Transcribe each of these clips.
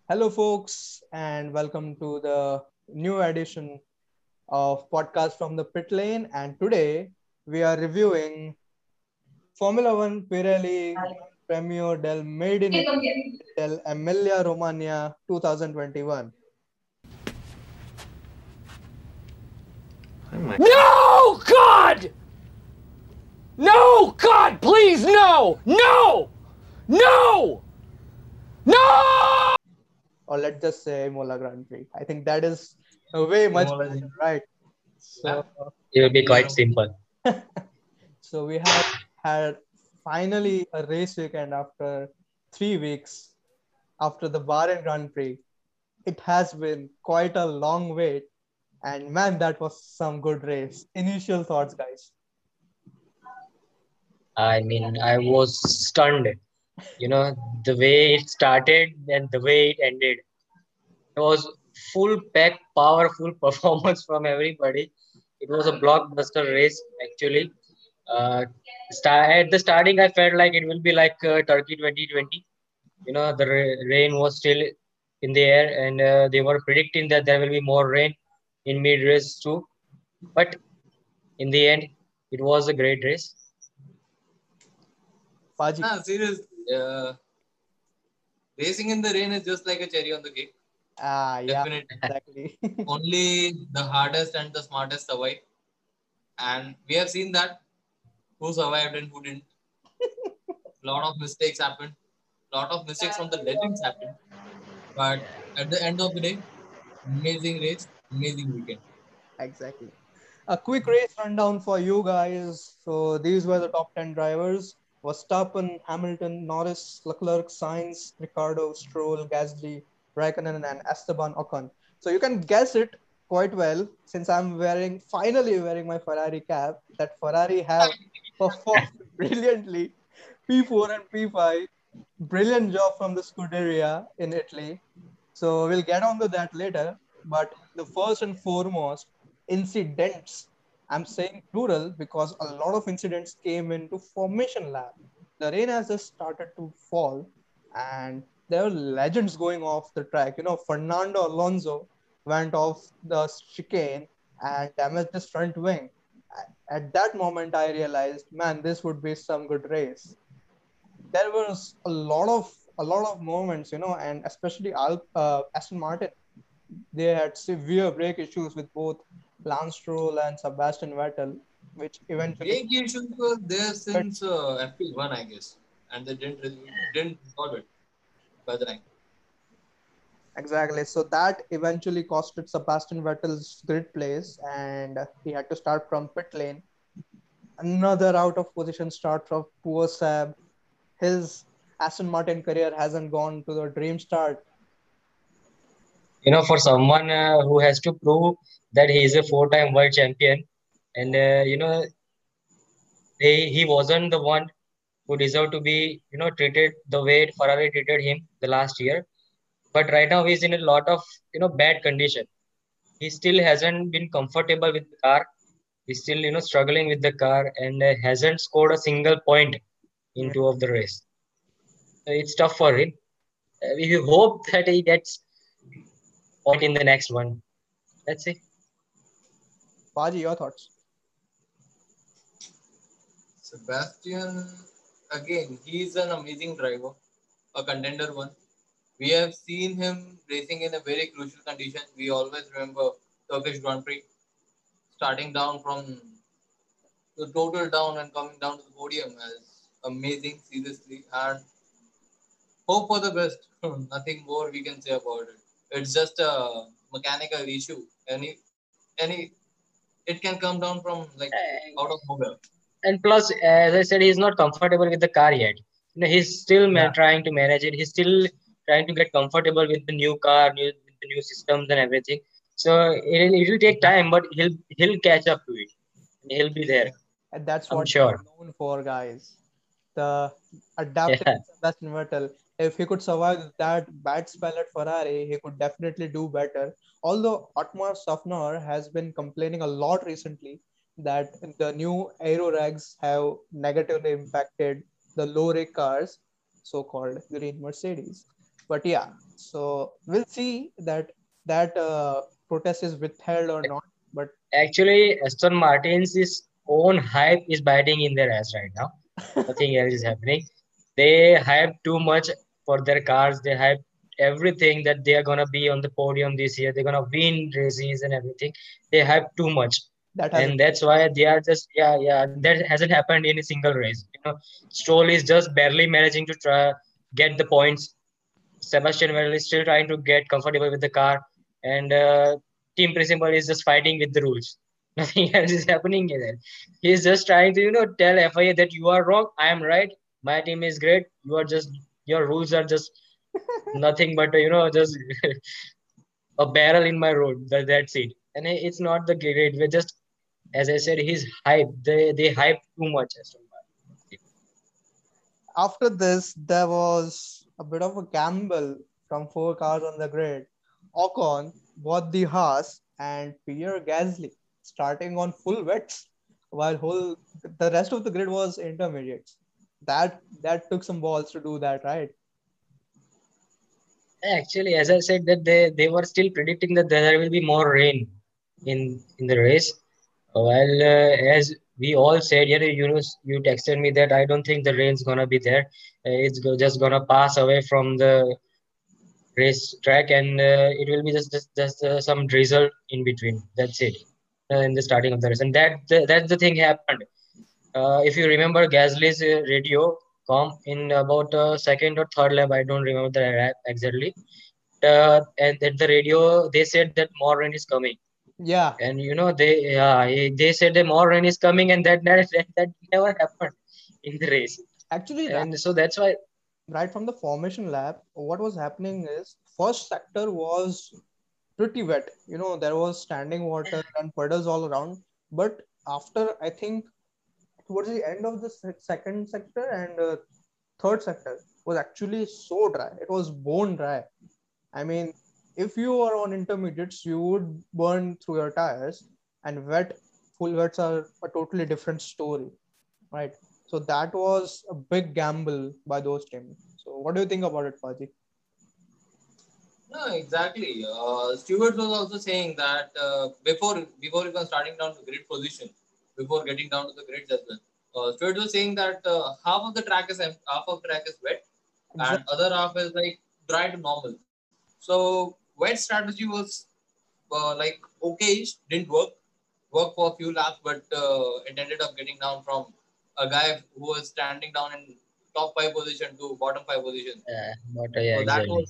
Hello, folks, and welcome to the new edition of podcast from the pit lane. And today we are reviewing Formula One Pirelli Gran Premio del Made in Italy del Emilia Romagna 2021. No, God! No, God, please, no! No! No! No! Or let's just say Imola Grand Prix. I think that is a way much better, right? So, It will be quite simple. so we have had finally a race weekend after 3 weeks after the Bahrain Grand Prix. It has been quite a long wait, and man, that was some good race. Initial thoughts, guys. I mean, I was stunned. The way it started and the way it ended. It was full pack, powerful performance from everybody. It was a blockbuster race, actually. At the starting, I felt like it will be like Turkey 2020. The rain was still in the air, and they were predicting that there will be more rain in mid race too. But in the end, it was a great race. Faji. Seriously. Racing in the rain is just like a cherry on the cake. Yeah, Definitely. exactly. Only the hardest and the smartest survive. And we have seen that who survived and who didn't. Lot of mistakes happened. Lot of mistakes from the legends happened. But at the end of the day, amazing race, amazing weekend. Exactly. A quick race rundown for you guys. So these were the top 10 drivers. Verstappen, Hamilton, Norris, Leclerc, Sainz, Ricardo, Stroll, Gasly, Raikkonen, and Esteban Ocon. So you can guess it quite well since I'm finally wearing my Ferrari cap, that Ferrari have performed brilliantly. P4 and P5, brilliant job from the Scuderia in Italy. So we'll get on to that later. But the first and foremost, incidents. I'm saying plural because a lot of incidents came into formation lap. The rain has just started to fall, and there were legends going off the track. Fernando Alonso went off the chicane and damaged his front wing. At that moment, I realized, man, this would be some good race. There was a lot of moments, and especially Aston Martin. They had severe brake issues with both Lance Stroll and Sebastian Vettel, which eventually Brake issues were there since FP1, I guess. And they didn't resolve it by the time. exactly. So that eventually costed Sebastian Vettel's grid place, and he had to start from pit lane. Another out of position start from poor Seb. His Aston Martin career hasn't gone to the dream start. For someone who has to prove that he is a four-time world champion, and he wasn't the one who deserved to be treated the way Ferrari treated him the last year. But right now he's in a lot of bad condition. He still hasn't been comfortable with the car. He's still struggling with the car and hasn't scored a single point in Yeah. two of the race. So it's tough for him. We hope that he gets point in the next one. Let's see. Paji, your thoughts? Sebastian, again, he's an amazing driver, a contender one. We have seen him racing in a very crucial condition. We always remember Turkish Grand Prix, starting down from the total down and coming down to the podium as amazing, seriously. And hope for the best. Nothing more we can say about it. It's just a mechanical issue. Any, it can come down from like out of nowhere. And plus, as I said, he's not comfortable with the car yet. He's still trying to manage it. He's still trying to get comfortable with the new car, with the new systems and everything. So it will take time, but he'll catch up to it. He'll be there. And that's I'm what sure. he's known for, guys. The adaptable Yeah. Sebastian Vettel. If he could survive that bad spell at Ferrari, he could definitely do better. Although Otmar Safnauer has been complaining a lot recently that the new aero rags have negatively impacted the low rake cars, so-called green Mercedes. But yeah, so we'll see that protest is withheld or not. But Actually, Aston Martin's own hype is biting in their ass right now. Nothing else is happening. They hype too much for their cars. They hype everything that they are gonna be on the podium this year. They're gonna win races and everything. They hype too much, that hasn't. and that's why they are just yeah. That hasn't happened in a single race. Stroll is just barely managing to try get the points. Sebastian Vettel is still trying to get comfortable with the car, and Team Principal is just fighting with the rules. Nothing else is happening there. He's just trying to, tell FIA that you are wrong, I am right. My team is great. Your rules are just nothing but, just a barrel in my road. That's it. And it's not the great. We're just, as I said, he's hype. They hype too much. After this, there was a bit of a gamble from 4 cars on the grid. Ocon bought the Haas and Pierre Gasly starting on full wets, while the rest of the grid was intermediates. That took some balls to do that, right? Actually, as I said, that they were still predicting that there will be more rain in the race. While as we all said, you texted me that I don't think the rain's gonna be there. Just gonna pass away from the race track, and it will be just some drizzle in between. That's it. In the starting of the race, and that's the thing happened. If you remember Gasly's radio com in about second or third lap, I don't remember the lap exactly. And at the radio, they said that more rain is coming. Yeah. And they said that more rain is coming, and that never happened in the race. Actually, And so that's why. right from the formation lap, what was happening is first sector was pretty wet. There was standing water and puddles all around. But after, I think, towards the end of the second sector and third sector was actually so dry. It was bone dry. I mean, if you are on intermediates, you would burn through your tires, and full wets are a totally different story, right? So that was a big gamble by those teams. So what do you think about it, Paji? No, exactly. Stewart was also saying that before even starting down to grid position, before getting down to the grids as well, Stewart was saying that half of the track is wet, and other half is like dry to normal. So wet strategy was like okay, didn't work for a few laps, but it ended up getting down from a guy who was standing down in top 5 position to bottom 5 position. So Exactly.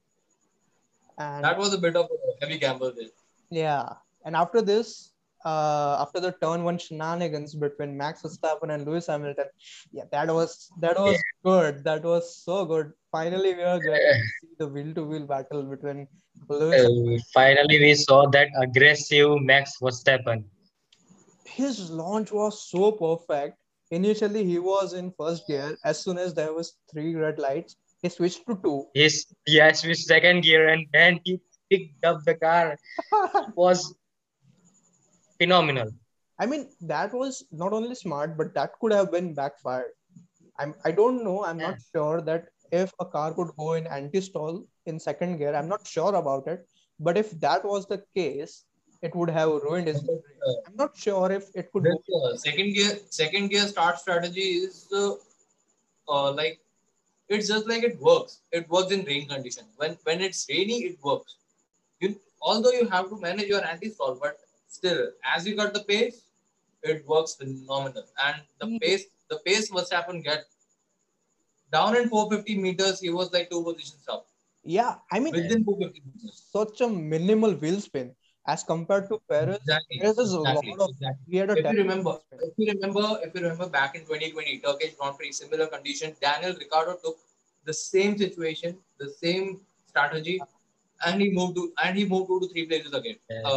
that was a bit of a heavy gamble there. Yeah, and after this, after the turn one shenanigans between Max Verstappen and Lewis Hamilton, yeah, that was good. That was so good. Finally, we are getting to see the wheel-to-wheel battle between Lewis. Finally, we saw that aggressive Max Verstappen. His launch was so perfect. Initially, he was in first gear. As soon as there was 3 red lights, he switched to 2. He switched second gear, and then he picked up the car. It was phenomenal. I mean, that was not only smart, but that could have been backfired. I don't know. I'm not sure that if a car could go in anti-stall in second gear. I'm not sure about it. But if that was the case, it would have ruined his race. I'm not sure if it could go. Second gear start strategy is like it's just like it works. It works in rain condition. When it's rainy, it works. Although you have to manage your anti-stall, but still, as you got the pace, it works phenomenal. And the pace Verstappen get down in 450 meters, he was like 2 positions up. Yeah, I mean, within 450 meters. Such a minimal wheel spin as compared to Perez. Perez is a lot of. He had a if you remember back in 2020 Turkish Grand Prix, similar condition, Daniel Ricciardo took the same situation, the same strategy, and he moved to 2 to 3 places again.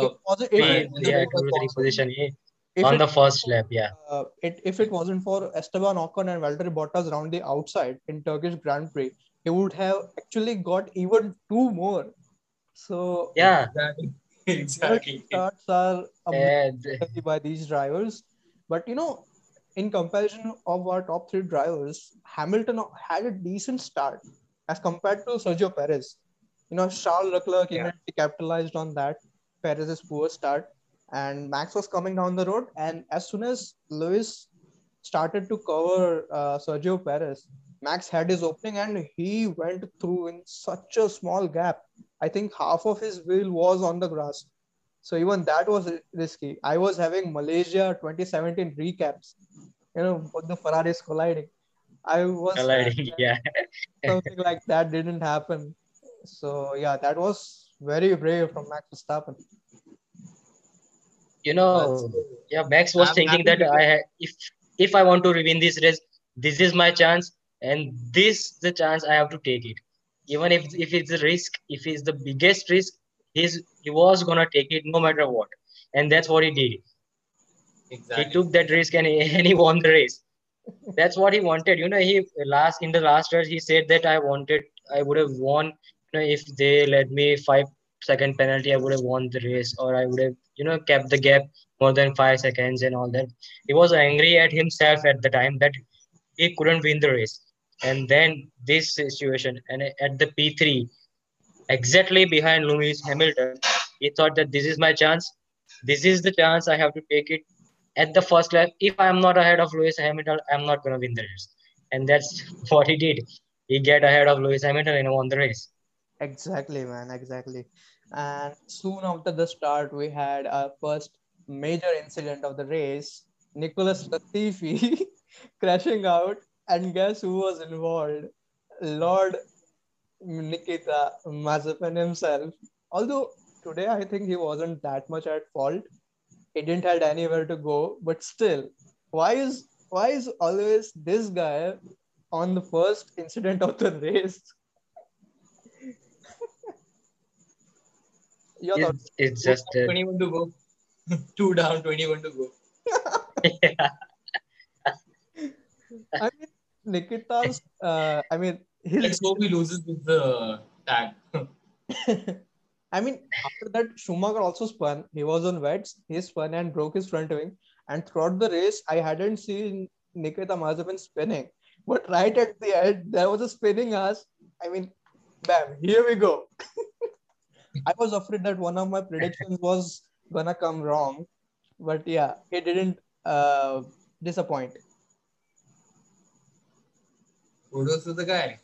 Position on the first lap. Yeah. If it wasn't for Esteban Ocon and Valtteri Bottas around the outside in Turkish Grand Prix, he would have actually got even 2 more. So yeah, exactly. Starts are by these drivers, but in comparison of our top 3 drivers, Hamilton had a decent start. as compared to Sergio Perez. Charles Leclerc Yeah. immediately capitalized on that Perez's poor start, and Max was coming down the road. And as soon as Lewis started to cover Sergio Perez, Max had his opening and he went through in such a small gap. I think half of his wheel was on the grass. So even that was risky. I was having Malaysia 2017 recaps, both the Ferraris colliding. I was Colliding. Yeah. something like that didn't happen. So yeah, that was very brave from Max Verstappen. That's Yeah, Max was I'm thinking happy that because if I want to win this race, this is my chance, and this the chance I have to take it. Even if it's a risk, if it's the biggest risk, he was gonna take it no matter what, and that's what he did. He exactly. took that risk and and he won the race. That's what he wanted. He in the last race he said that I would have won. If they let me 5 second penalty, I would have won the race, or I would have kept the gap more than 5 seconds and all that. He was angry at himself at the time that he couldn't win the race, and then this situation and at the P3 exactly behind Lewis Hamilton, he thought that this is my chance. This is the chance I have to take it at the first lap. If I am not ahead of Lewis Hamilton, I'm not going to win the race. And that's what he did. He get ahead of Lewis Hamilton and won the race. Exactly, man, exactly. And soon after the start, we had our first major incident of the race. Nicholas Latifi crashing out, and guess who was involved? Lord Nikita Mazepin himself. Although today I think he wasn't that much at fault. He didn't had anywhere to go, but still, why is always this guy on the first incident of the race? Your thoughts? It's Two just down, 21 to go. Two down, 21 to go. yeah, I mean, Nikita's. I mean, his. Let's hope he loses with the tag. I mean, after that, Schumacher also spun. He was on wets. He spun and broke his front wing. And throughout the race, I hadn't seen Nikita Mazepin spinning. But right at the end, there was a spinning ass. I mean, bam, here we go. I was afraid that one of my predictions was gonna come wrong. But yeah, he didn't disappoint. Kudos to the guy.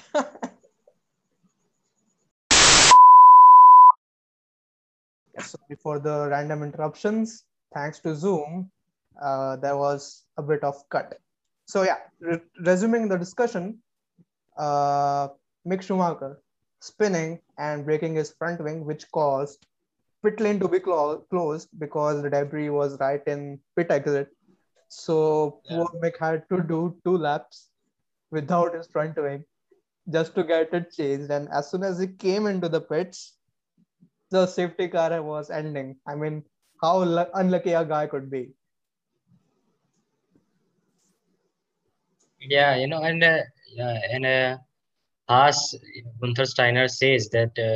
Sorry for the random interruptions. Thanks to Zoom, there was a bit of cut. So yeah, resuming the discussion, uh, Mick Schumacher spinning and breaking his front wing, which caused pit lane to be closed because the debris was right in pit exit. So Yeah. poor Mick had to do 2 laps without his front wing just to get it changed. And as soon as he came into the pits, the safety car was ending. I mean, how unlucky a guy could be. yeah, and Haas Gunther Steiner says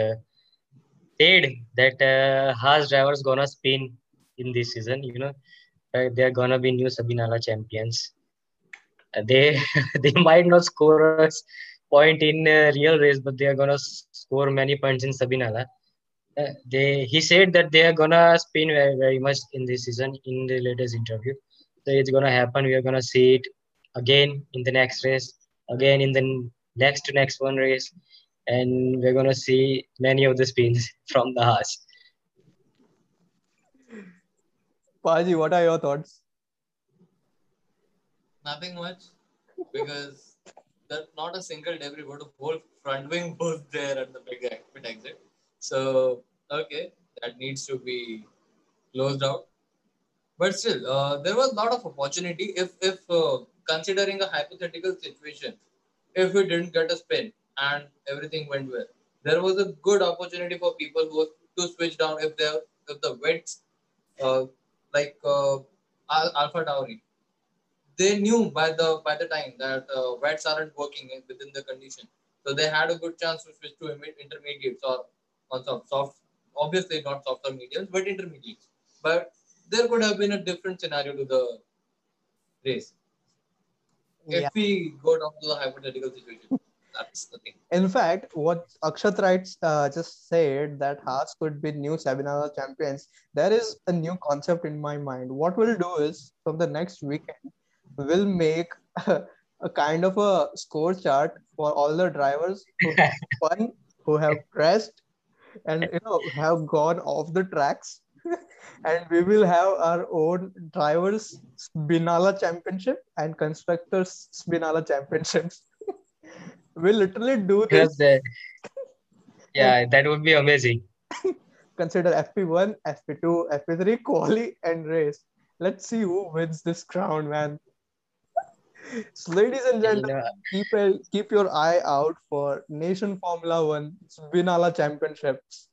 that Haas drivers gonna spin in this season. They're gonna be new Sabinala champions. They they might not score a point in a real race, but they are gonna score many points in Sabinala. He said that they are gonna spin very, very much in this season in the latest interview. So it's gonna happen. We are gonna see it again in the next race, again in the next to next one race, and we're gonna see many of the spins from the Haas. Paji, what are your thoughts? Nothing much because there's not a single debris, but a whole front wing was there at the pit exit. So, okay, that needs to be closed out. But still, there was a lot of opportunity if considering a hypothetical situation, if we didn't get a spin and everything went well, there was a good opportunity for people who to switch down if the wets uh, like Alpha Tauri, they knew by the time that wets aren't working within the condition, so they had a good chance to switch to intermediates or on some soft, obviously not soft or mediums, but intermediates. But there could have been a different scenario to the race Yeah, if we go down to the hypothetical situation. That's the thing. In fact, what Akshat Wright just said that Haas could be new Sabinala champions, there is a new concept in my mind. What we'll do is from the next weekend, we'll make a kind of a score chart for all the drivers who have won, who have crashed, and have gone off the tracks. And we will have our own drivers Spinala championship and constructors Spinala championships. We literally do You know, this and yeah, that would be amazing. consider FP1, FP2, FP3, quali, and race. Let's see who wins this crown, man. So, ladies and You gentlemen, know, keep your eye out for Nation Formula One Spinala Championships.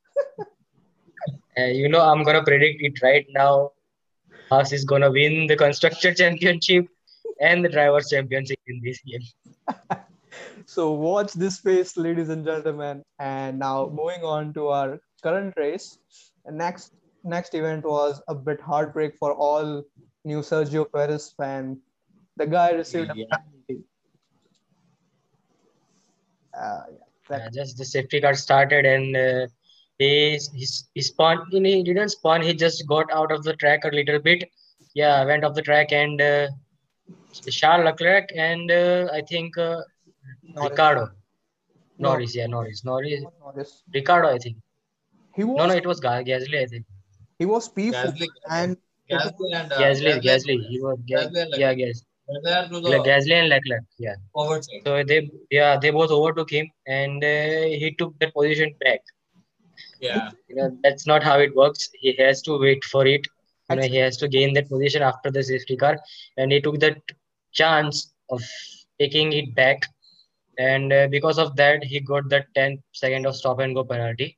I'm gonna predict it right now. Haas is gonna win the constructor championship and the drivers championship in this year. So watch this space, ladies and gentlemen. And now moving on to our current race. Next event was a bit heartbreak for all new Sergio Perez fan. The guy received a Yeah. penalty. Yeah, Just the safety car started and he spun. He didn't spun. He just got out of the track a little bit. Yeah, went off the track and Charles Leclerc and I think Norris. Ricardo No, Norris. Yeah, Norris. Norris. Ricardo, I think. He No, was it was Gasly, I think. he was P4 Gasly, and Gasly and Gasly, Gasly, Gasly. He was Gasly and yeah, Leclerc. Gasly are to the Gasly and Leclerc. Yeah. forward side. So they both overtook him and he took that position back. Yeah. That's not how it works. He has to wait for it. He actually has to gain that position after the safety car, and he took that chance of taking it back. And because of that, he got that 10 second of stop and go penalty.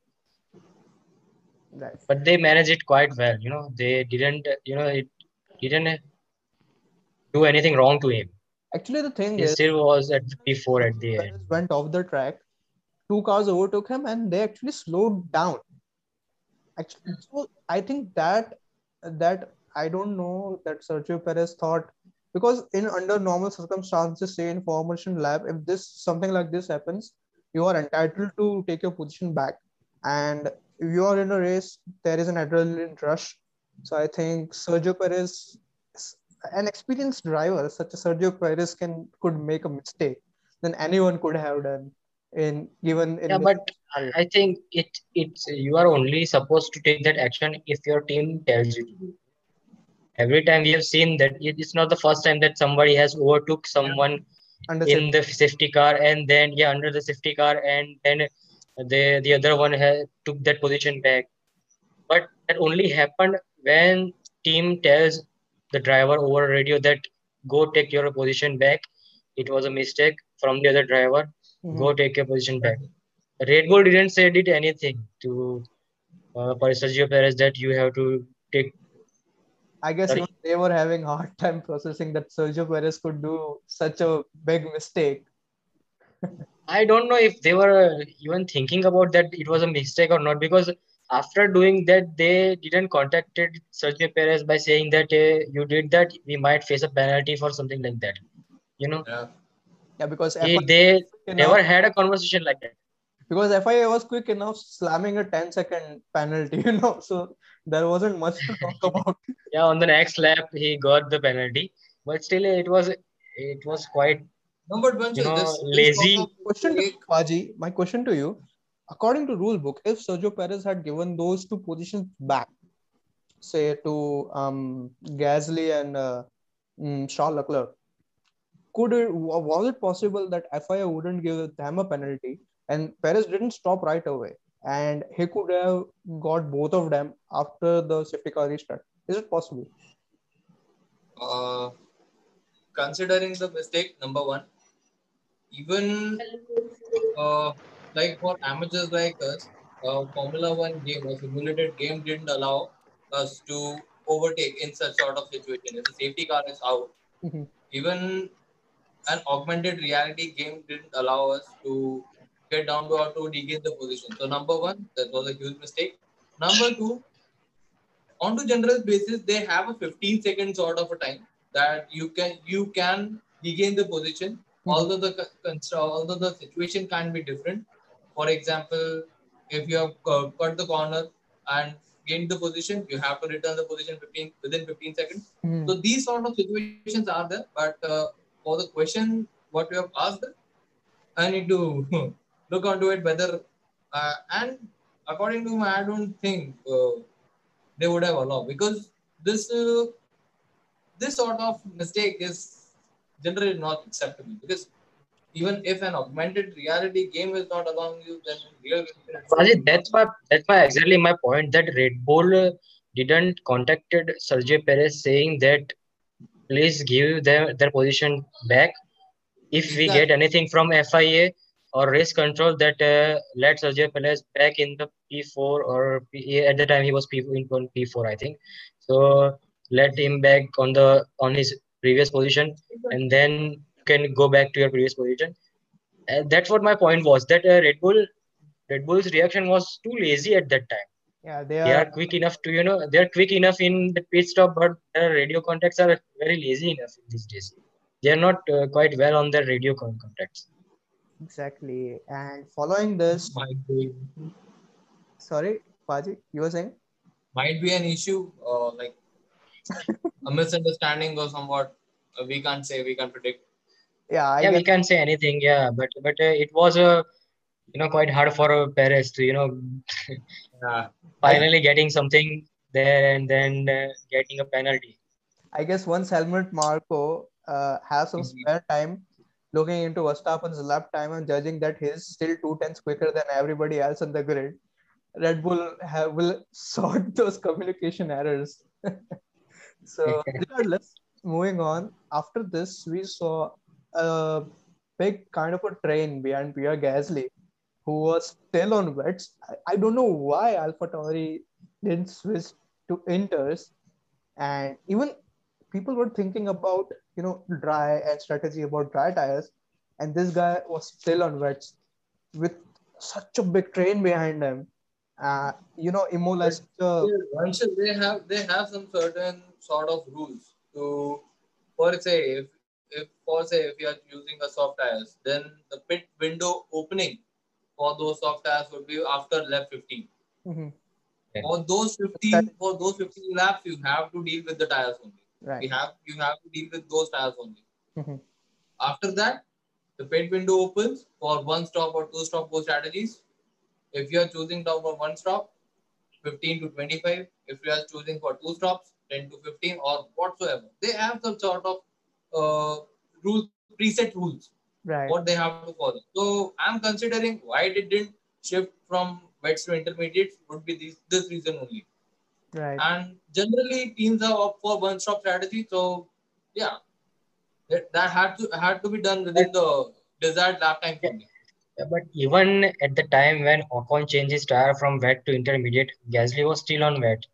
right. But they managed it quite well. They didn't. It didn't do anything wrong to him. Actually, the thing He is, still was at P4 at the end. Perez went off the track. Two cars overtook him, and they actually slowed down. Actually, so I think that I don't know that Sergio Perez thought, because in under normal circumstances, say in formation lab, if this something like this happens, you are entitled to take your position back. And if you are in a race, there is an adrenaline rush. So I think Sergio Perez, an experienced driver such as Sergio Perez, could make a mistake than anyone could have done in given Yeah, in this but scenario. I think it's you are only supposed to take that action if your team tells you to do. Every time we have seen that it's not the first time that somebody has overtook someone Under in the safety car and then under the safety car and then the other one took that position back. But that only happened when team tells the driver over radio that go take your position back. It was a mistake from the other driver. Mhm. Go take your position back. Red Bull didn't say it anything to Sergio Perez that you have to take. I guess even Sorry, they were having a hard time processing that Sergio Perez could do such a big mistake. I don't know if they were even thinking about that it was a mistake or not, because after doing that they didn't contacted Sergio Perez by saying that you did that, we might face a penalty for something like that. You know, Yeah. Yeah, because he, FIA they enough never had a conversation like that. because FIA was quick enough slamming a 10-second penalty, so there wasn't much to talk about. Yeah, on the next lap he got the penalty, but still it was quite No, but Vanshul, this was a lazy. Question to you, mistake. Paji, my question to you, according to rule book, if Sergio Perez had given those two positions back, say to Gasly and Charles Leclerc, was it possible that FIA wouldn't give them a penalty and Perez didn't stop right away and he could have got both of them after the safety car restart? Is it possible? Uh, Considering the mistake, number one, even like for amateurs like us, Formula One game, a simulated game, didn't allow us to overtake in such sort of situation. If the safety car is out, Mhm. even an augmented reality game didn't allow us to get down to or to regain the position. So number one, that was a huge mistake. Number two, on to general basis, they have a 15-second sort of a time that you can regain the position although although the situation can be different. For example, if you have cut the corner and gained the position, you have to return the position within 15 seconds. Mhm. So these sort of situations are there. But for the question what you have asked, I need to look onto it whether and according to me, I don't think they would have allowed, because this sort of mistake is generally not acceptable, because even if an augmented reality game is not allowing you, then real game should Rajit, not. that's why exactly my point that Red Bull didn't contacted Sergio Perez saying that please give their position back. If we get Exactly. anything from FIA or race control, that let Sergio Perez back in the P4 or at the time he was in P4, I think. So let him back on his previous position, and then you can go back to your previous position. That's what my point was. That Red Bull's reaction was too lazy at that time. Yeah, they They are. are quick enough to they're quick enough in the pit stop, but their radio contacts are very lazy enough in these days. They are not quite well on their radio contacts. Exactly. And following this, Might be sorry, Paji, you were saying? might be an issue, like a misunderstanding or somewhat. We can't say, we can predict. Yeah, I Yeah, guess. we can say anything. Yeah, but it was quite hard for Perez to Yeah. I finally getting something there and then getting a penalty. I guess once Helmut Marko has some spare time looking into Verstappen's lap time and judging that he's still 2 tenths quicker than everybody else on the grid, Red Bull will sort those communication errors. So, regardless, moving on. After this, we saw a big kind of a train behind Pierre Gasly, who was still on wets. I don't know why AlphaTauri didn't switch to Inters, and even people were thinking about dry and strategy about dry tires, and this guy was still on wets with such a big train behind him. Imola is But such a. yeah, Anshul, they have some certain sort of rules to, for say, if you are using a soft tires, then the pit window opening for those soft tires would be after lap 15. Mhm. Yeah. For those 15 laps, you have to deal with the tires only. Right. You have to deal with those tires only. Mhm. After that, the pit window opens for one stop or two stop go strategies. If you are choosing for one stop, 15 to 25. If you are choosing for two stops, 10 to 15 or whatsoever. They have some sort of rules, preset rules, Right. what they have to follow. So I'm considering why it didn't shift from wets to intermediates would be this reason only. Right. And generally teams are up for one stop strategy. So yeah, that had to be done But within the desired lap time yeah, only. but even at the time when Ocon changed his tire from wet to intermediate, Gasly was still on wet.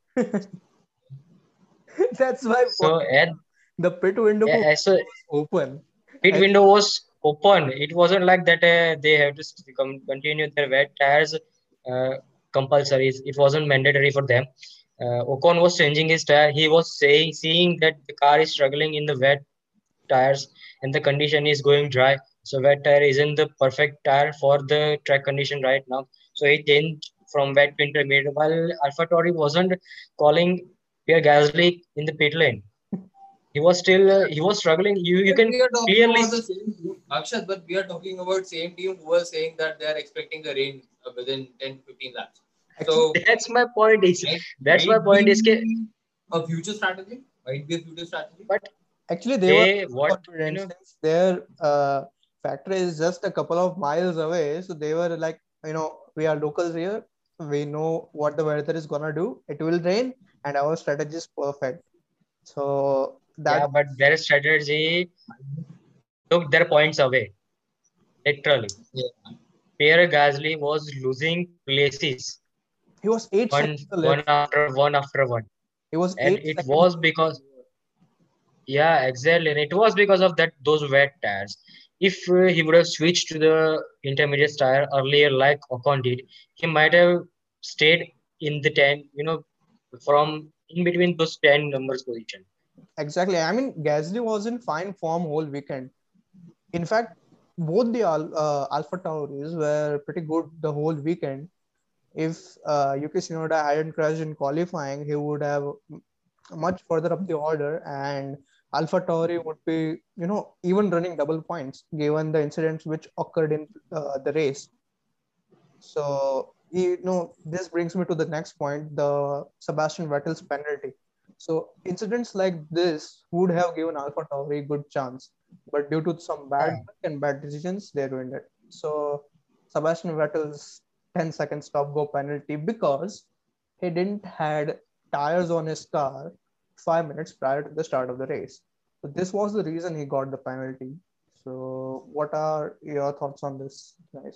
That's my So point. The pit window for as a was open. pit And window was open. It wasn't like that they have to continue their wet tires uh, compulsory. It wasn't mandatory for them. Ocon was changing his tire. He was seeing that the car is struggling in the wet tires and the condition is going dry. So wet tire isn't the perfect tire for the track condition right now. So he changed from wet to intermediate. While AlphaTauri wasn't calling Pierre Gasly in the pit lane. He was struggling. You But can we are talking clearly about the same team, Akshat, but we are talking about same team who are saying that they are expecting the rain within 10 to 15 laps. actually, So that's my point is might, that's my might point is be a future strategy. Might be a future strategy. but actually, they were they what confident since their factory is just a couple of miles away. So they were like, we are locals here. We know what the weather is gonna do. It will rain, and our strategy is perfect. So that yeah, but their strategy took their points away literally. Yeah. Pierre Gasly was losing places he was 8 seconds one left. after one after one, He was and eight it seconds. was because yeah, exactly, and it was because of that those wet tires. If he would have switched to the intermediate tire earlier, like Ocon did, he might have stayed in the 10, from in between those 10 numbers position. Exactly. I mean, Gasly was in fine form whole weekend. In fact, both the Alpha Tauris were pretty good the whole weekend. If Yuki Tsunoda hadn't crashed in qualifying, he would have much further up the order, and Alpha Tauri would be, even running double points given the incidents which occurred in the race. So, this brings me to the next point, the Sebastian Vettel's penalty. So, incidents like this would have given Alpha Tauri a good chance, but due to some bad luck and bad decisions, they ruined it. So, Sebastian Vettel's 10-second stop go penalty because he didn't had tires on his car 5 minutes prior to the start of the race. So, this was the reason he got the penalty. So, what are your thoughts on this, guys?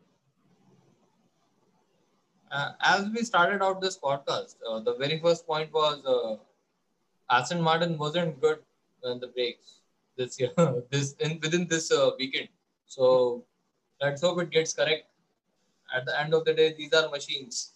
As we started out this podcast, the very first point was Aston Martin wasn't good in the brakes this year, within this weekend. So let's hope it gets correct. At the end of the day, these are machines.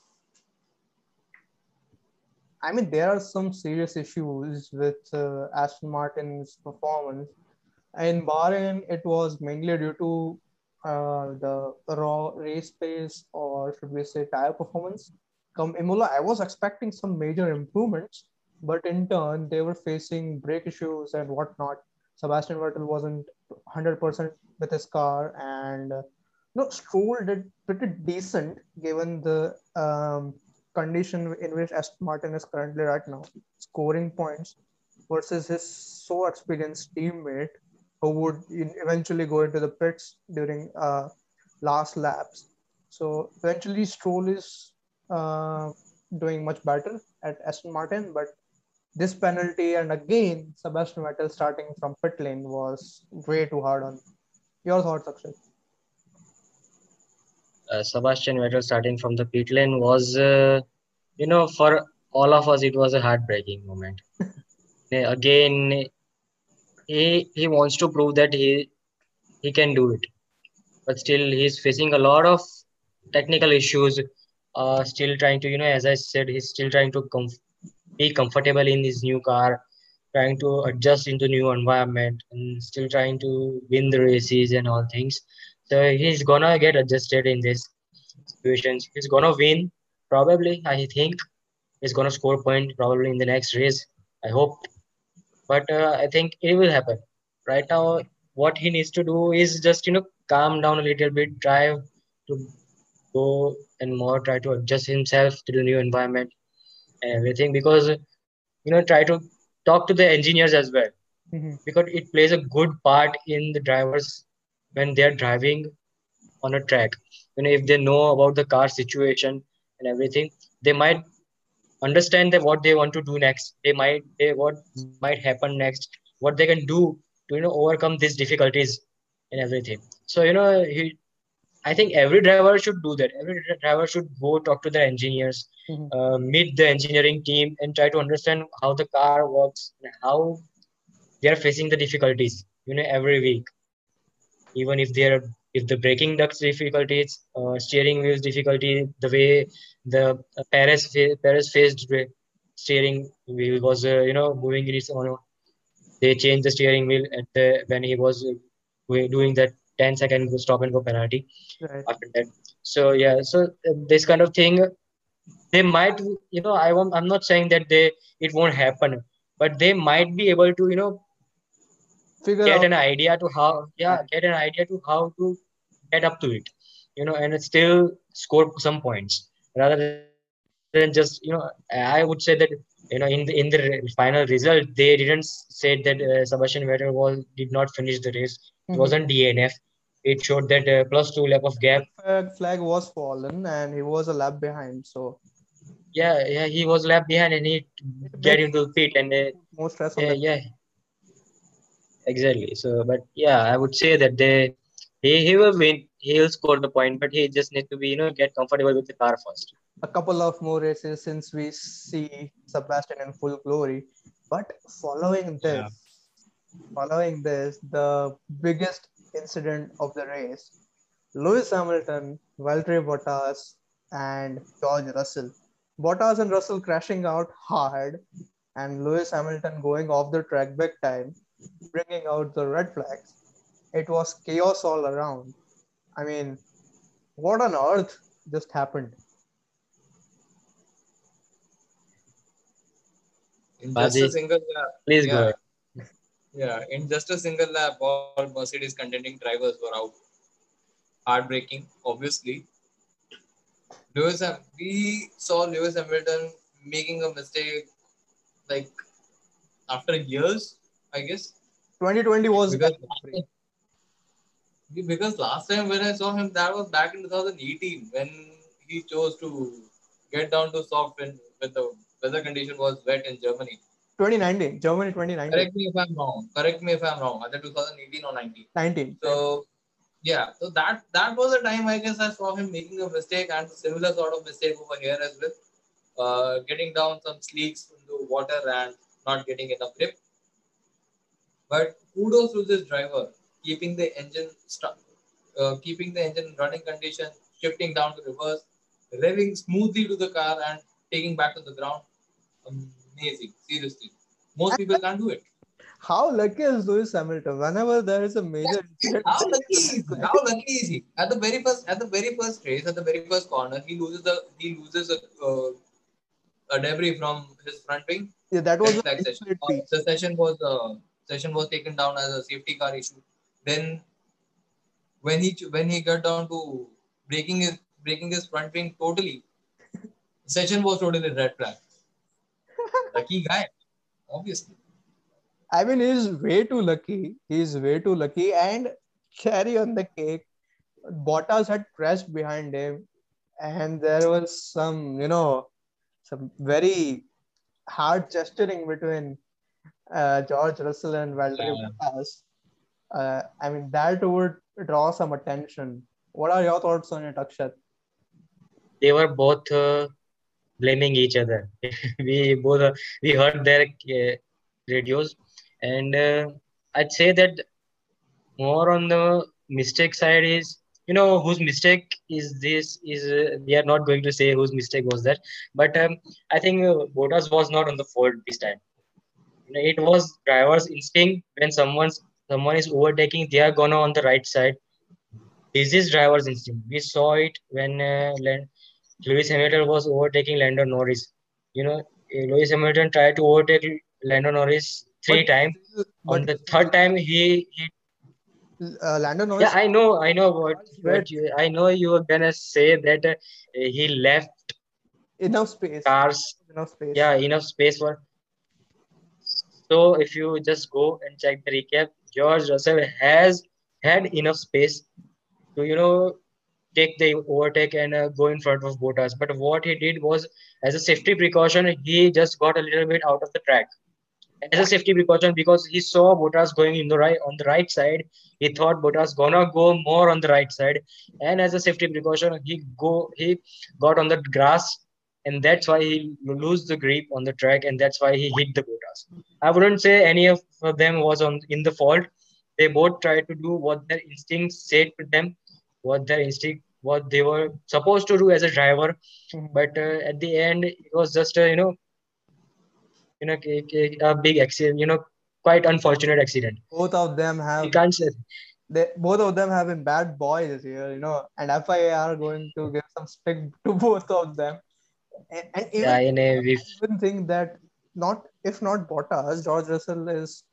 I mean, there are some serious issues with Aston Martin's performance. In Bahrain, it was mainly due to the raw race pace, or should we say tire performance. Come Imola, I was expecting some major improvements, but in turn, they were facing brake issues and whatnot. Sebastian Vettel wasn't 100% with his car, and Stroll did pretty decent given the condition in which Aston Martin is currently right now, scoring points versus his so experienced teammate who would eventually go into the pits during last laps. So eventually, Stroll is doing much better at Aston Martin, but this penalty and again Sebastian Vettel starting from pit lane was way too hard on. Your thoughts, Akshay? Sebastian Vettel starting from the pit lane was, for all of us, it was a heartbreaking moment. Again, he wants to prove that he can do it, but still he's facing a lot of technical issues. Still trying to, as I said, he's still trying to be comfortable in his new car, trying to adjust into new environment, and still trying to win the races and all things. So he's gonna get adjusted in this situations. He's gonna win probably. I think he's gonna score point probably in the next race. I hope, but I think it will happen. Right now, what he needs to do is just calm down a little bit, try to go and more try to adjust himself to the new environment and everything, because try to talk to the engineers as well, Mm-hmm. because it plays a good part in the drivers when they are driving on a track. If they know about the car situation and everything, they might understand that what they want to do next. What might happen next, what they can do to overcome these difficulties and everything. So I think every driver should do that. Every driver should go talk to the engineers, Mm-hmm. meet the engineering team, and try to understand how the car works and how they are facing the difficulties. Every week, even if the braking ducts difficulties, steering wheels difficulty, the way the Perez faced steering wheel was moving in its own. They changed the steering wheel at when he was doing that 10-second stop and go penalty Right. after that. So yeah, so this kind of thing, they might, I'm not saying that it won't happen, but they might be able to Figure get out. an idea to how, yeah, Right. get an idea to how to get up to it, and still score some points rather than just, I would say that in the final result, they didn't say that Sebastian Vettel did not finish the race. It Mm-hmm. wasn't DNF. It showed that plus 2 lap of gap. Flag was fallen and he was a lap behind, so Yeah, he was left behind and he it get makes into the pit and more stress on yeah, the yeah, exactly. So, but yeah, I would say that he will win. He'll score the point, but he just needs to be get comfortable with the car first. a couple of more races since we see Sebastian in full glory. But Yeah. following this, the biggest incident of the race, Lewis Hamilton, Valtteri Bottas, and George Russell. Bottas and Russell crashing out hard, and Lewis Hamilton going off the track big time, bringing out the red flags. it was chaos all around. I mean, what on earth just happened? In just a Baji, single lap, please go yeah, ahead. yeah. In just a single lap, all Mercedes contending drivers were out. Heartbreaking, obviously. We saw Lewis Hamilton making a mistake like after years, I guess, 2020 was because accident free. last time when I saw him, that was back in 2018 when he chose to get down to soft when the weather condition was wet in Germany. 2019, Germany 2019. Correct me if I'm wrong. Correct me if I'm wrong. Either 2018 or 19. 19. So yeah, so that was the time I guess I saw him making a mistake and similar sort of mistake over here as well. Getting down some sleeks into water and not getting enough grip. But kudos to this driver, keeping the engine keeping the engine in running condition, shifting down to reverse, revving smoothly to the car and taking back to the ground. Amazing, seriously. Most people can't do it. How lucky is Lewis Hamilton? Whenever there is a major incident, How lucky is he? How lucky is he? At the very first race, at the very first corner, he loses a debris from his front wing. yeah, that was Red a flag major session. hit piece. The session was taken down as a safety car issue. Then when he got down to breaking his front wing totally, the session was totally red flag. Lucky guy, obviously. I mean, he's way too lucky. He's way too lucky. And cherry on the cake, Bottas had crashed behind him, and there was some very hard gesturing between George Russell and Valtteri Yeah. Bottas. I mean, that would draw some attention. What are your thoughts on it, Akshat? They were both blaming each other. We heard their radios, and I'd say that more on the mistake side is, whose mistake is this is we are not going to say whose mistake was that, but I think Bottas was not on the fault this time. It was driver's instinct. When someone is overtaking, they are gonna on the right side. This is driver's instinct. We saw it when Lewis Hamilton was overtaking Lando Norris. Lewis Hamilton tried to overtake Lando Norris three But times. On but the third time, he Lando yeah, Norris I know had I know you were gonna say that he left enough space. cars, Enough space. yeah, enough space for. So if you just go and check the recap, George Russell has had enough space to take the overtake and go in front of Bottas. But what he did was, as a safety precaution, he just got a little bit out of the track. As a safety precaution, because he saw Bottas going in the right on the right side, he thought Bottas gonna go more on the right side, and as a safety precaution, he got on the grass, and that's why he lose the grip on the track, and that's why he hit the Bottas. I wouldn't say any of them was on in the fault. They both tried to do what their instincts said to them, what they were supposed to do as a driver, Mhm. but at the end, it was just a a big accident, quite unfortunate accident. Both of them We have can't say. both of them have been bad boys here, and FIA are going to give some stick to both of them. And Yeah, even in a I even think that not if not Bottas, George Russell is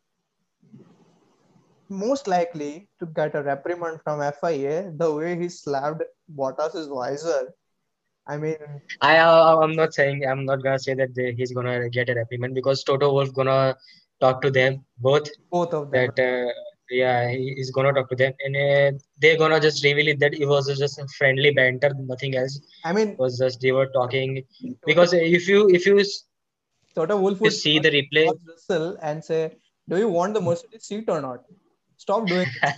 most likely to get a reprimand from FIA the way he slapped Bottas's visor. I mean, I'm not gonna say that he's gonna get a reprimand, because Toto Wolff gonna talk to them both. both of them. That yeah, he is gonna talk to them, and they're gonna just reveal it that it was just a friendly banter, nothing else. I mean, It was just they were talking, Toto, because Toto Wolff you would see turn the to replay. George Russell and say, "Do you want the Mercedes seat or not? Stop doing this."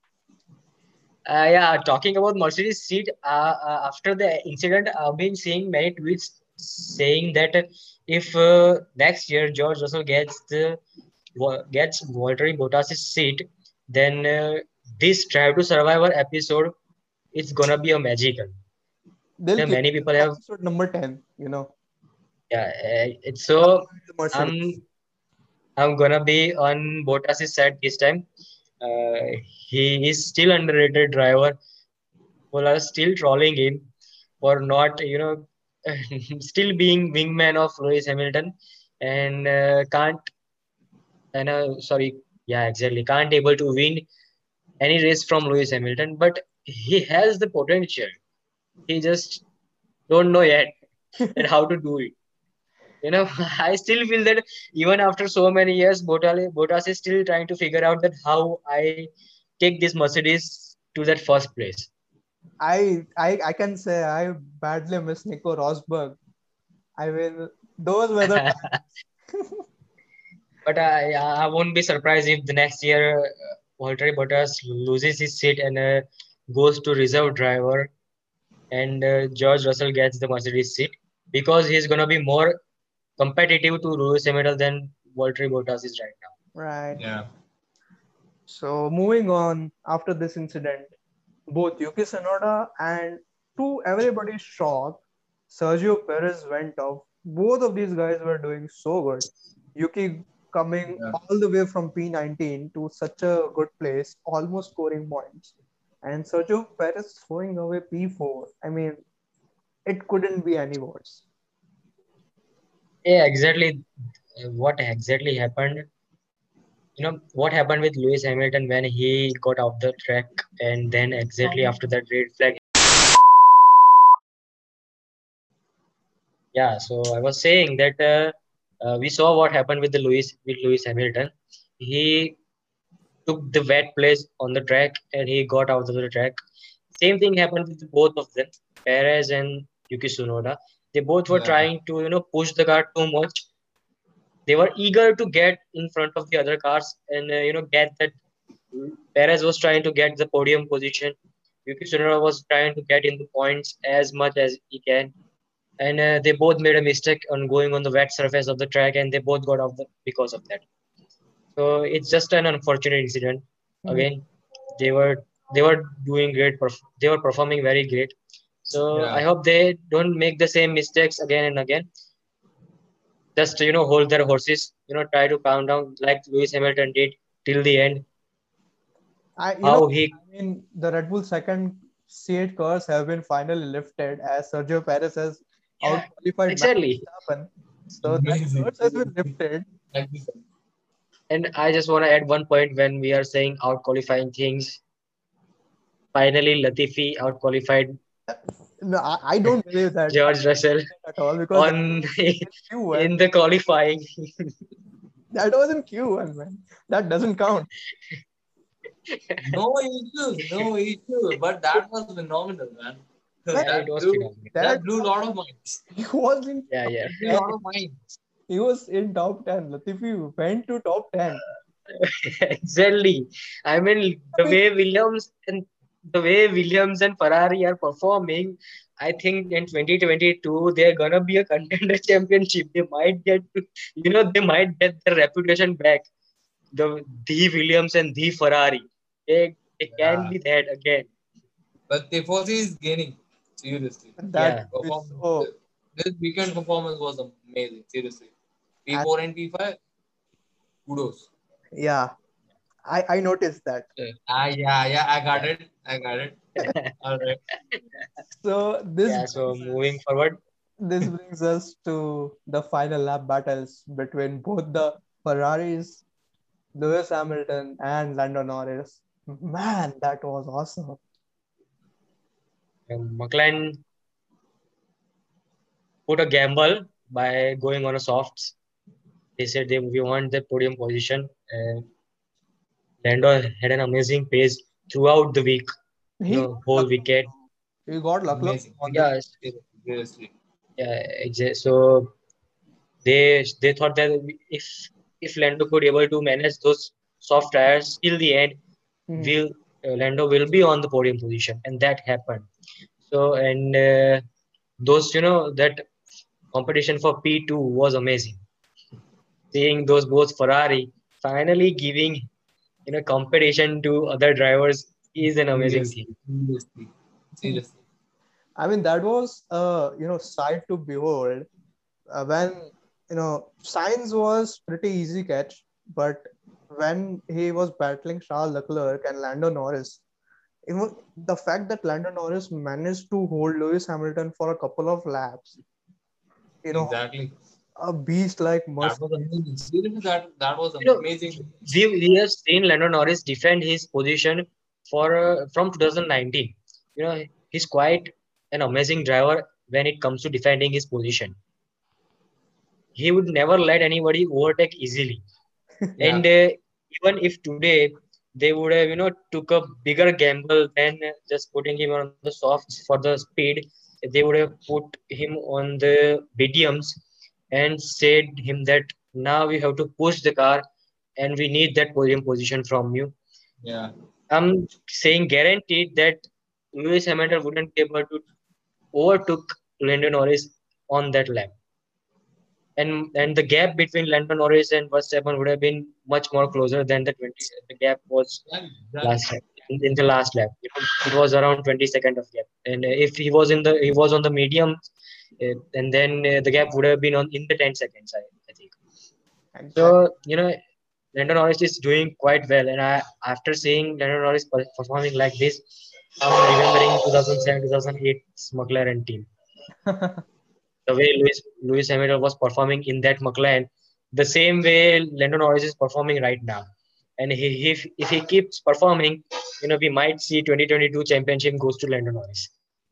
Yeah, talking about Mercedes seat, after the incident, I've been seeing many tweets saying that if next year George Russell gets Valtteri Bottas' seat, then this Drive to Survivor episode is gonna be a magical. They'll Yeah, claim many it people as have, episode number 10. yeah, it's Come so on, the Mercedes. I'm I'm gonna be on Bottas' side this time. He is still underrated driver. People are still trolling him for not, still being wingman of Lewis Hamilton, and can't, and sorry, yeah, exactly, can't able to win any race from Lewis Hamilton, but he has the potential. He just don't know yet that how to do it. I still feel that even after so many years, Bottas is still trying to figure out that how I take this Mercedes to that first place. I can say I badly miss Nico Rosberg. I mean, those were the times. But I won't be surprised if the next year Valtteri Bottas loses his seat and goes to reserve driver, and George Russell gets the Mercedes seat, because he's gonna be more competitive to Lewis Hamilton than Valtteri Bottas is right now. Right. Yeah. So moving on, after this incident, both Yuki Tsunoda and, to everybody's shock, Sergio Perez went off. Both of these guys were doing so good. Yuki coming Yeah. all the way from P19 to such a good place, almost scoring points. And Sergio Perez throwing away P4. I mean, it couldn't be any worse. Yeah, exactly. What exactly happened? What happened with Lewis Hamilton when he got off the track, and then exactly after that red flag. Yeah, so I was saying that we saw what happened with Lewis Hamilton. He took the wet place on the track and he got out of the track. Same thing happened with both of them, Perez and Yuki Tsunoda. They both were Yeah. trying to push the car too much. They were eager to get in front of the other cars and get that. Perez was trying to get the podium position. Yuki Tsunoda was trying to get in the points as much as he can, and they both made a mistake on going on the wet surface of the track, and they both got off because of that. So it's just an unfortunate incident. Again, they were they were doing great. They were performing very great. So I Yeah. hope they don't make the same mistakes again and again. Just hold their horses. Try to calm down like Lewis Hamilton did till the end. How he I mean, the Red Bull second seat curse have been finally lifted as Sergio Perez has Yeah, out qualified Max exactly. Verstappen. So that Amazing. curse has been lifted. Like this. And I just want to add one point when we are saying out qualifying things. Finally, Latifi out qualified No, I don't believe that. I George Russell don't believe that at all because that on was in Q1. in the qualifying. That was in Q1, man. That doesn't count. No issues, no issue. But that was phenomenal, man. Man, Yeah, it was phenomenal. that That blew a was, lot of minds. he was in Yeah, top yeah. That blew a 10. lot of minds. He was in top 10. Latifi went to top 10. Exactly. I mean, I mean, the way Williams and Ferrari are performing, I think in 2022 they're gonna be a contender championship. They might they might get their reputation back. The Williams and the Ferrari, they can Yeah. be that again. But Tifosi is gaining. Seriously. that Yeah, would be Performance. so. This weekend performance was amazing. Seriously. And P4 and P5, kudos. yeah, I noticed that. Yeah, I got yeah, it. I got it. All right. So yeah. So moving forward, this brings us to the final lap battles between both the Ferraris, Lewis Hamilton, and Lando Norris. Man, that was awesome. McLaren put a gamble by going on a softs. They said we want the podium position. Lando had an amazing pace throughout the week, He got whole lucky. weekend. He got lucky Amazing. on this. Yeah, Seriously. yeah, exactly. So they thought that if Lando could able to manage those soft tires till the end, Mhm. will Lando will be on the podium position, and that happened. So and those that competition for P2 was amazing. Seeing those both Ferrari finally giving competition to other drivers is an amazing Seriously. thing. Seriously. Seriously. I mean, that was sight to behold. When Sainz was pretty easy catch, but when he was battling Charles Leclerc and Lando Norris, even the fact that Lando Norris managed to hold Lewis Hamilton for a couple of laps, Exactly. a beast like That Musk. was amazing. Seriously, that was You know, amazing. we have seen Lando Norris defend his position for from 2019. You know, he's quite an amazing driver when it comes to defending his position. He would never let anybody overtake easily. Yeah. And even if today they would have, took a bigger gamble than just putting him on the softs for the speed, they would have put him on the mediums and said him that now we have to push the car and we need that podium position from you. Yeah. I'm saying guaranteed that Lewis Hamilton wouldn't be able to overtook Lando Norris on that lap. And the gap between Lando Norris and Verstappen would have been much more closer than the gap was last Exactly. lap. In the last lap, it was around 20 seconds of gap. And if he was on the medium, and then the gap would have been on in the 10 seconds. I think. Exactly. So Lando Norris is doing quite well, and after seeing Lando Norris performing like this, I'm remembering 2007, 2008 McLaren team. The way Lewis Hamilton was performing in that McLaren, the same way Lando Norris is performing right now. And if he keeps performing, we might see 2022 championship goes to Lando Norris.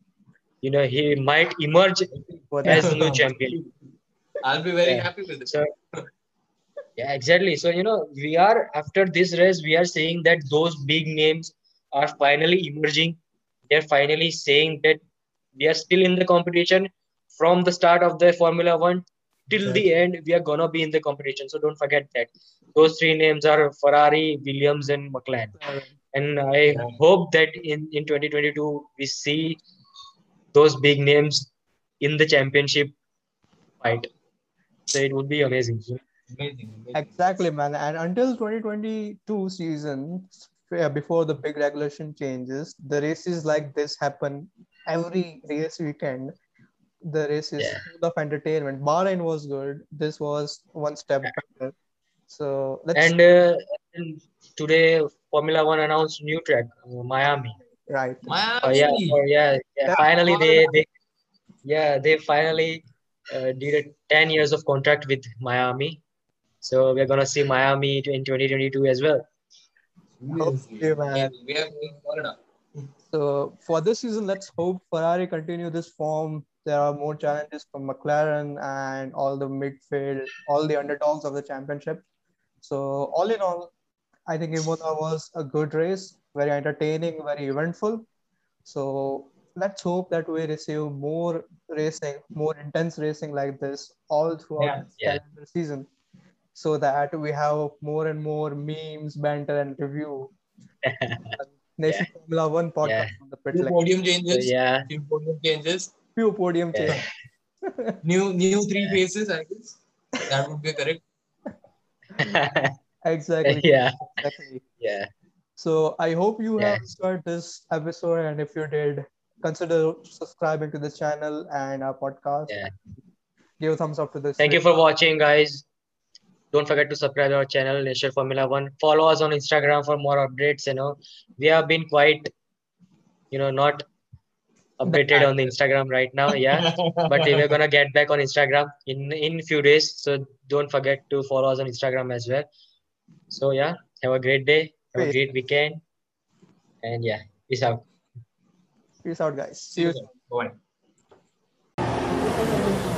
He might emerge For as that. the new champion. I'll be very Yeah. happy with it. So yeah, exactly. So we are after this race, we are seeing that those big names are finally emerging. They're finally saying that we are still in the competition from the start of the Formula One till the end. We are gonna be in the competition. So don't forget that. Those three names are Ferrari, Williams, and McLaren. And I Yeah. hope that in 2022 we see those big names in the championship fight. So it would be amazing. Amazing. Exactly, man. And until 2022 season, before the big regulation changes, the races like this happen every race weekend. The race is Yeah. full of entertainment. Bahrain was good. This was one step better. So let's And today Formula One announced new track, Miami. right. Miami. Yeah. That's Finally, all about they finally did a 10 years of contract with Miami. So we're gonna see Miami in 2022 as well. Seriously. okay, man. Amazing. We have seen Florida. So for this season, let's hope Ferrari continue this form. There are more challenges from McLaren and all the midfield, all the underdogs of the championship. So all in all, I think Imola was a good race, very entertaining, very eventful. So let's hope that we receive more racing, more intense racing like this all throughout Yeah. this Yeah. calendar season, so that we have more and more memes, banter, and review. Nation Formula One Yeah. podcast on the pit Few lane. podium So changes. yeah. Few podium changes. Few podium Yeah. changes. New three faces, I guess. That would be correct. Exactly. Yeah. Exactly. Yeah. So I hope you have Yes. enjoyed this episode, and if you did, consider subscribing to this channel and our podcast. Yeah. Give a thumbs up to this. Thank you for watching, guys. Don't forget to subscribe to our channel, Nation Formula One. Follow us on Instagram for more updates. We have been quite, not updated on the Instagram right now. Yeah, but we're gonna get back on Instagram in few days. So don't forget to follow us on Instagram as well. So yeah, have a great day, have a Peace. great weekend, and yeah, peace out. Peace out, guys. See See you you soon. soon. Bye.